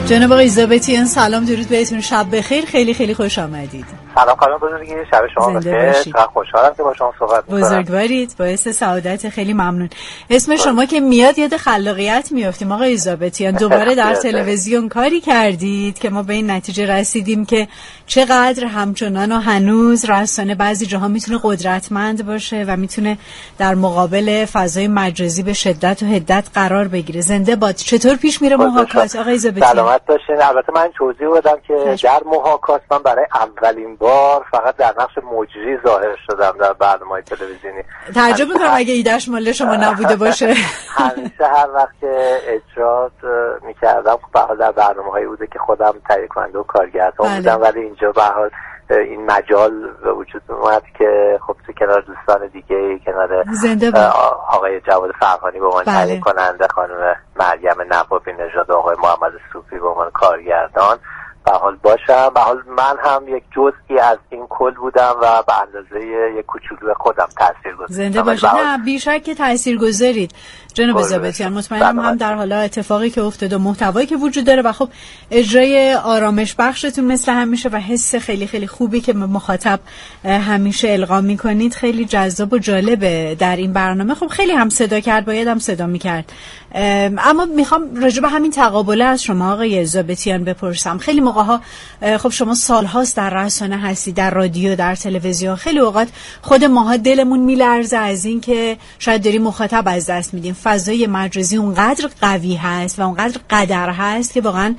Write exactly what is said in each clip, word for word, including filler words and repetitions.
جناب آقای ضابطیان سلام، درود بهتون، شب بخیر، خیلی خیلی خوش آمدید. سلام خانم بزرگی، شب شما بخیر. خیلی خوشحالم که با شما صحبت می‌کنم. بزرگوارید، باعث سعادت، خیلی ممنون. اسم شما که میاد یاد خلاقیت میافتیم آقای ضابطیان. دوباره در تلویزیون کاری کردید که ما به این نتیجه رسیدیم که چقدر همچنان و هنوز رسانه بعضی جاها میتونه قدرتمند باشه و میتونه در مقابل فضای مجازی به شدت و حدت قرار بگیره. زنده باد. چطور پیش میره محاکات آقای ضابطیان؟ سلامت باشین. البته من توضیح بدم که در محاکات من برای اولین بار فقط در نقش مجری ظاهر شدم در برنامه‌های تلویزیونی. تعجب می‌کنم اگه ایده‌اش مال شما نبوده باشه. همیشه هر وقت که اجرا می‌کردم به حال در برنامه‌های بوده که خودم تهیه کننده و کارگردان بودم، ولی اینجا به حال این مجال به وجود اومد که خب تو کنار دوستان دیگه، کنار آقای جواد فرهانی به عنوان تهیه کننده، خانم مریم نوابی نژاد، آقای محمد صوفی به عنوان کارگردان به حال باشم. به حال من هم یک جزئی از این کل بودم و به اندازه یک کوچولو خودم تاثیرگذارم. زنده باشید. نه بیشک که تاثیرگذارید جناب ضابطیان. مطمئنم هم در حالا اتفاقی که افتاد و محتوایی که وجود داره و خب اجرای آرامش بخشتون مثل همیشه و حس خیلی خیلی خوبی که مخاطب همیشه القا میکنید خیلی جذاب و جالبه در این برنامه. خب خیلی هم صدا کرد، باید هم صدا میکرد. اما میخوام راجع به همین تقابله از شما آقای ضابطیان بپرسم. خیلی موقع‌ها خب شما سالهاست در رسانه هستی، در رادیو، در تلویزیون، خیلی اوقات خود ماها دلمون میلرزه از این که شاید داریم مخاطب از دست میدیم. فضای مجازی اونقدر قوی هست و اونقدر قدر هست که واقعا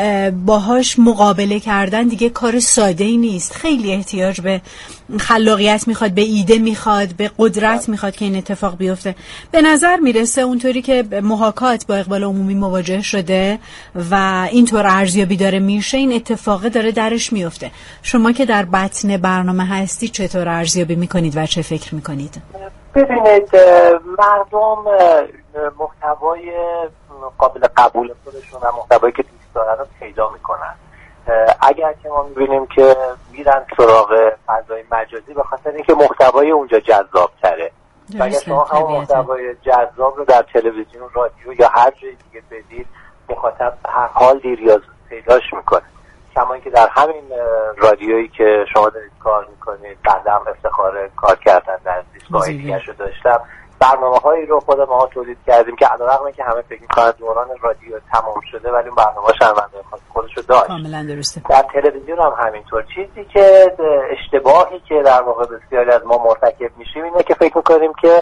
باهاش مقابله کردن دیگه کار ساده‌ای نیست. خیلی احتیاج به خلاقیت میخواد، به ایده میخواد، به قدرت میخواد که این اتفاق بیفته. به نظر میرسه اونطوری که محاکات با اقبال عمومی مواجه شده و اینطور ارزیابی داره میشه، این اتفاق داره درش میفته. شما که در بطن برنامه هستی چطور ارزیابی میکنید و چه فکر میکنید؟ ببینید، مردم محتوای قابل قبول خودشون و محتوایی که دوست دارن رو پیدا میکنن. اگر که ما میبینیم که میرن سراغ فضای مجازی به خاطر اینکه محتوای اونجا جذاب تره. اگر شما هم محتوای جذاب رو در تلویزیون، رادیو یا هر جای دیگه بدید، مخاطب هر حال دیر یا زود پیداش میکنه. کما اینکه در همین رادیویی که شما دارید کار میکنید، بعدم افتخار کار کردن در دیسکای دیگه شو داشتم، برنامه‌هایی رو خود ما تولید کردیم که علیرغم اینکه همه فکر می‌کنن دوران رادیو تمام شده، ولی اون برنامه‌ها شنونده خودشو داشت. کاملا درسته. در تلویزیون هم همینطور. چیزی که اشتباهی که در واقع بسیاری از ما مرتکب میشیم اینه که فکر می‌کنیم که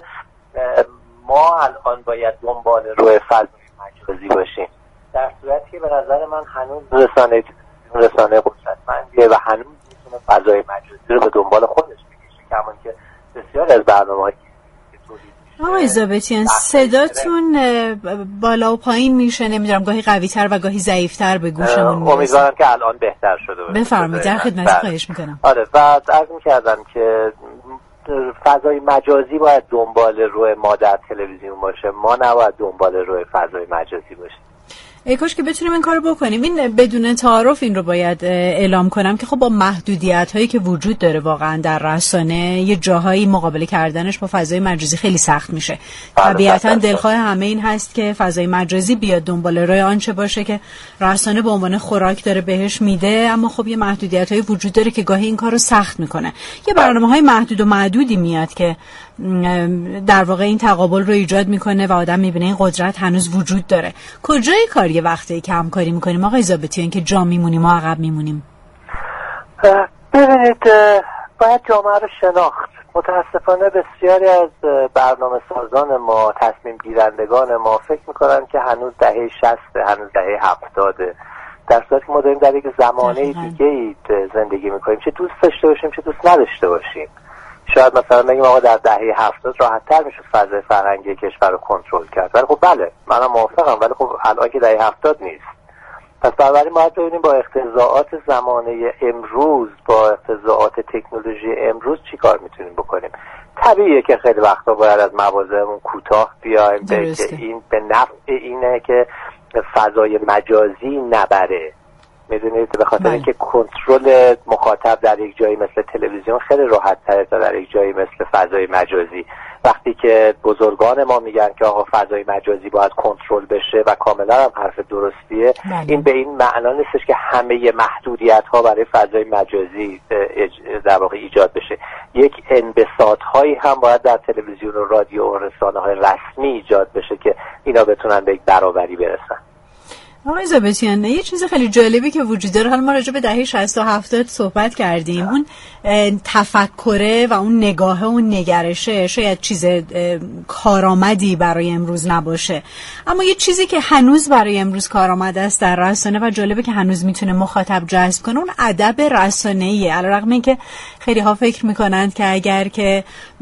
ما الان باید دنبال روی فضای مجازی باشیم، در صورتی که به نظر من هنوز رسانه رسانه قدرتمندیه و هنوز میتونه فضای مجازی رو به دنبال خودش بکشه، کما که بسیاری از برنامه‌های آقای ضابطیان صداتون بالا و پایین میشه، نمیدونم گاهی قوی تر و گاهی ضعیف تر به گوشمون میرسه. امیدوارم که الان بهتر شده باشه. بفرمایید، در خدمت، خواهش میکنم. آره، و عرض میکردم که فضای مجازی باید دنبال روی ما در تلویزیون باشه، ما نباید دنبال روی فضای مجازی باشیم. ای کاش که بتونیم این کارو بکنیم. این بدون تعارف این رو باید اعلام کنم که خب با محدودیت هایی که وجود داره واقعا در رسانه یه جاهایی مقابله کردنش با فضای مجازی خیلی سخت میشه. طبیعتا دلخواه همه این هست که فضای مجازی بیاد دنبال روی آنچه باشه که رسانه به عنوان خوراک داره بهش میده، اما خب یه محدودیت هایی وجود داره که گاهی این کارو سخت میکنه. یه برنامه های محدود و معدودی میاد که در واقع این تقابل رو ایجاد میکنه و آدم میبینه این قدرت هنوز وجود داره. کجای کار یه وقتی که همکاری میکنیم آقای ضابطیان که جا میمونیم و عقب میمونیم؟ ببینید، باید جامعه رو شناخت. متاسفانه بسیاری از برنامه سازان ما، تصمیم گیرندگان ما فکر میکنن که هنوز دهه شصت، هنوز دهه هفتاده، در صورتی که ما داریم در یک زمانه دیگه زندگی میکنیم، چه دوست داشته باشیم چه دوست نداشته باشیم. شاید مثلا بگیم آقا در دهه هفتاد راحت‌تر میشه فضای فرهنگی کشور رو کنترل کرد، ولی خب بله منم موافقم، ولی خب الان که دهه هفتاد نیست. پس بنابراین باید ببینیم با اقتضاعات زمانه امروز، با اقتضاعات تکنولوژی امروز چی کار میتونیم بکنیم. طبیعیه که خیلی وقتا باید از مواضعمون کوتاه بیایم به که این به نفع اینه که فضای مجازی نبره. میدونید به خاطر اینکه کنترل مخاطب در یک جایی مثل تلویزیون خیلی راحت تره تا در یک جایی مثل فضای مجازی، وقتی که بزرگان ما میگن که آقا فضای مجازی باید کنترل بشه و کاملا هم حرف درستیه، بله. این به این معنا نیستش که همه محدودیت ها برای فضای مجازی در واقع ایجاد بشه. یک انبساط هایی هم باید در تلویزیون و رادیو و رسانه های رسمی ایجاد بشه که اینا بتونن به یک برابری برسن. آقای ضابطیان، یه چیز خیلی جالبی که وجود داره، حالا ما راجع به دهه شصت و هفتاد صحبت کردیم، اون تفکره و اون نگاهه و نگرشه شاید چیز کارآمدی برای امروز نباشه، اما یه چیزی که هنوز برای امروز کارآمد است در رسانه و جالبه که هنوز میتونه مخاطب جذب کنه، اون ادب رسانه‌ایه. علیرغم اینکه خیلی ها فکر میکنند که اگر که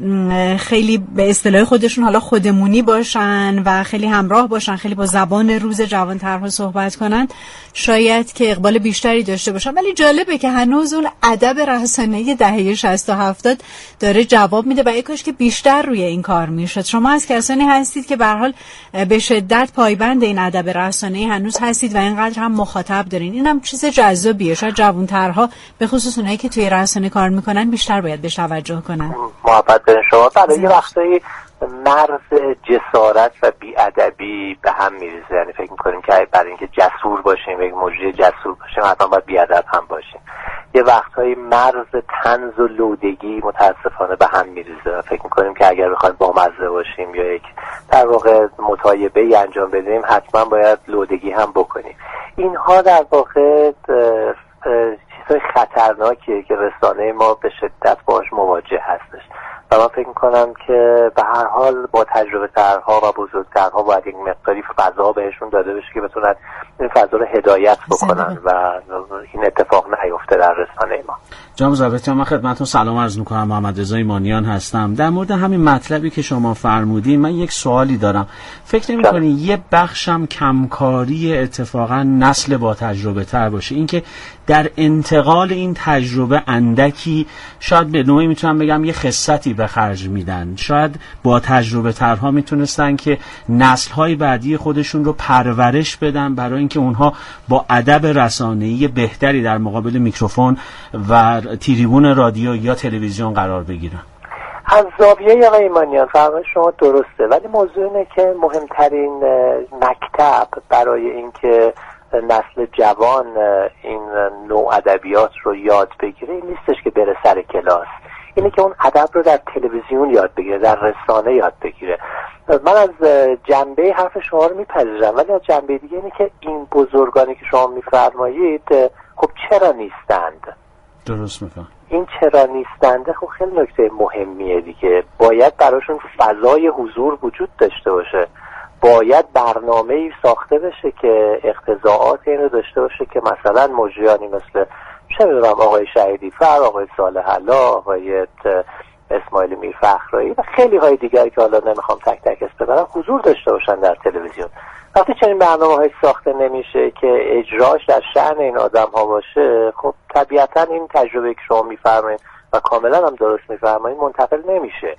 خیلی به اصطلاح خودشون حالا خودمونی باشن و خیلی همراه باشن، خیلی با زبان روز جوان‌ترها صحبت کنند، شاید که اقبال بیشتری داشته باشن، ولی جالبه که هنوز اون ادب رسانه‌ای دهه شصت و هفتاد داره جواب میده و یک کاش که بیشتر روی این کار میشد. شما از کسانی هستید که به هر حال به شدت پایبند این ادب رسانه‌ای هنوز هستید و اینقدر هم مخاطب دارین. اینم چیز جذابیه. شاید جوان‌ترها به خصوص اونایی که توی رسانه کار میکنن بیشتر باید بهش توجه کنن. محبت دارین شما. برای یه وقتایی مرز جسارت و بی‌ادبی به هم میریزه، یعنی فکر میکنیم که برای اینکه جسور باشیم، یک مجری جسور باشیم، حتما باید بی‌ادب هم باشیم. یه وقتایی مرز طنز و لودگی متاسفانه به هم میریزه، فکر میکنیم که اگر بخوایم بامزه باشیم یا یک در واقع مطایبه‌ای انجام بدیم حتما باید لودگی هم بکنیم. اینها در واقع چیزای خطرناکیه که رسانه ما به شدت باهاش مواجه هستش و من فکر میکنم که به هر حال با تجربه ترها و بزرگترها باید یک مقداری فضا بهشون داده بشه که بتونن این فضا رو هدایت بکنن و این اتفاق نیفته در رسانه ما. جناب ضابطیان، من خدمتتون سلام عرض میکنم. محمد رضا ایمانیان هستم. در مورد همین مطلبی که شما فرمودین من یک سوالی دارم. فکر نمی‌کنید یه بخشم کمکاری اتفاقا نسل با تجربه تر باشه، اینکه در انتقال این تجربه اندکی شاید به نوعی میتونم بگم یه خصتی به خرج میدن، شاید با تجربه ترها میتونستن که نسل‌های بعدی خودشون رو پرورش بدن برای اینکه اونها با ادب رسانه‌ای بهتری در مقابل میکروفون و تریبون رادیو یا تلویزیون قرار بگیرن. از زاویه آقای ایمانیان فرمایش شما درسته، ولی موضوع اینه که مهمترین مکتب برای اینکه نسل جوان این نوع ادبیات رو یاد بگیره این نیستش که بره سر کلاس، اینه که اون ادب رو در تلویزیون یاد بگیره، در رسانه یاد بگیره. من از جنبه حرف شما رو میپذیرم، ولی از جنبه دیگه اینه که این بزرگانی که شما میفرمایید خب چرا نیستند؟ درست میفهم. این چرا نیستنده خب خیلی نکته مهمیه دیگه. باید براشون فضای حضور وجود داشته باشه، باید برنامه‌ای ساخته بشه که اقتضاعات این رو داشته باشه که مثلا مجریانی مثل چه میدونم آقای شهیدی فر، آقای صالح الله، آقای اسماعیل میرفخرایی و خیلی های دیگری که حالا نمیخوام تک تک اسم ببرم حضور داشته باشن در تلویزیون. وقتی چنین برنامه‌های ساخته نمیشه که اجراش در شأن این آدم‌ها باشه، خب طبیعتاً این تجربه که شما میفرمایید و کاملا هم درست میفرمایید منتقل نمیشه.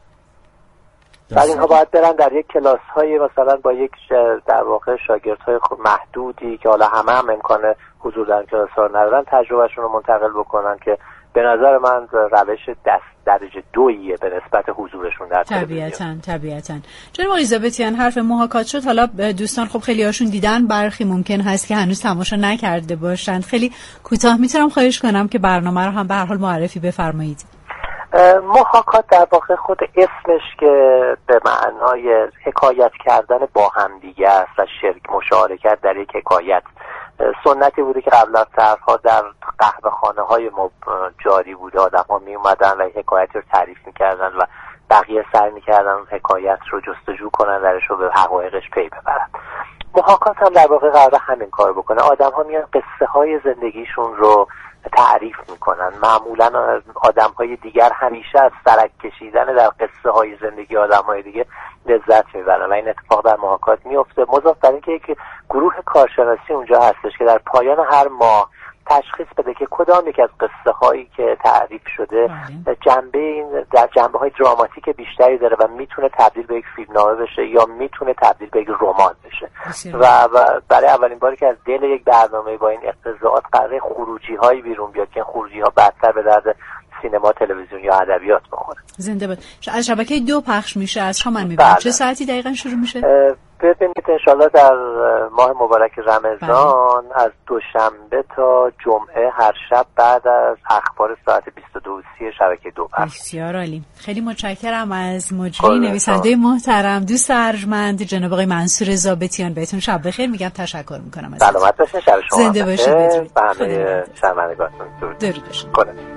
بعد اینها باید برن در یک کلاس‌های مثلا با یک در واقع شاگردهای خب محدودی که حالا همه هم امکان حضور در کلاس‌ها ندارن تجربهشون رو منتقل بکنن که به نظر من روش دست درجه دوییه به نسبت حضورشون در تلویزیون. طبیعتاً طبیعتاً. جناب آقای ضابطیان، حرف محاکات شد. حالا دوستان خب خیلی هاشون دیدن، برخی ممکن هست که هنوز تماشا نکرده باشند. خیلی کوتاه میتونم خواهش کنم که برنامه رو هم به هر حال معرفی بفرمایید. محاکات در واقع خود اسمش که به معنای حکایت کردن با همدیگه است و شرک مشارکت در یک حکایت. سنتی بوده که قبل از طرفها در قهوه خانه های ما جاری بوده، آدم ها می اومدن و حکایت رو تعریف میکردن و بقیه سعی میکردن حکایت رو جستجو کنن درش رو به حقایقش پی ببرن. محاکات هم در واقع قراره همین کار بکنه. آدم ها میان قصه های زندگیشون رو تعریف میکنن. معمولا آدم های دیگر همیشه از سرک کشیدن در قصه های زندگی آدم های دیگه لذت میبرن و این اتفاق در محاکات میفته. مضاف بر اینکه یک گروه کارشناسی اونجا هستش که در پایان هر ماه تشخیص بده که کدام یک از قصه هایی که تعریف شده جنبه این در جنبه های دراماتیک بیشتری داره و میتونه تبدیل به یک فیلمنامه بشه یا میتونه تبدیل به یک رمان بشه و, و برای اولین باری که از دل یک برنامه با این اقتضاعات قراره خروجی هایی بیرون بیاد که خروجی ها بعدتر به درد سینما، تلویزیون یا ادبیات بخونه. زنده باد. از شبکه دو پخش میشه، از شام من میبینم. چه ساعتی دقیقا شروع میشه؟ ببینید انشالله در ماه مبارک رمضان بله. از دوشنبه تا جمعه هر شب بعد از اخبار ساعت بیست و دو و سی شبکه دو پخش. بسیار عالی. خیلی متشکرم از مجری نویسنده محترم دوست ارجمند جناب آقای منصور ضابطیان. بهتون شب بخیر میگم، تشکر میکنم از سلامت باشین، شب شما زنده باشید. به همه شنوندگانتون درود. درود باشید.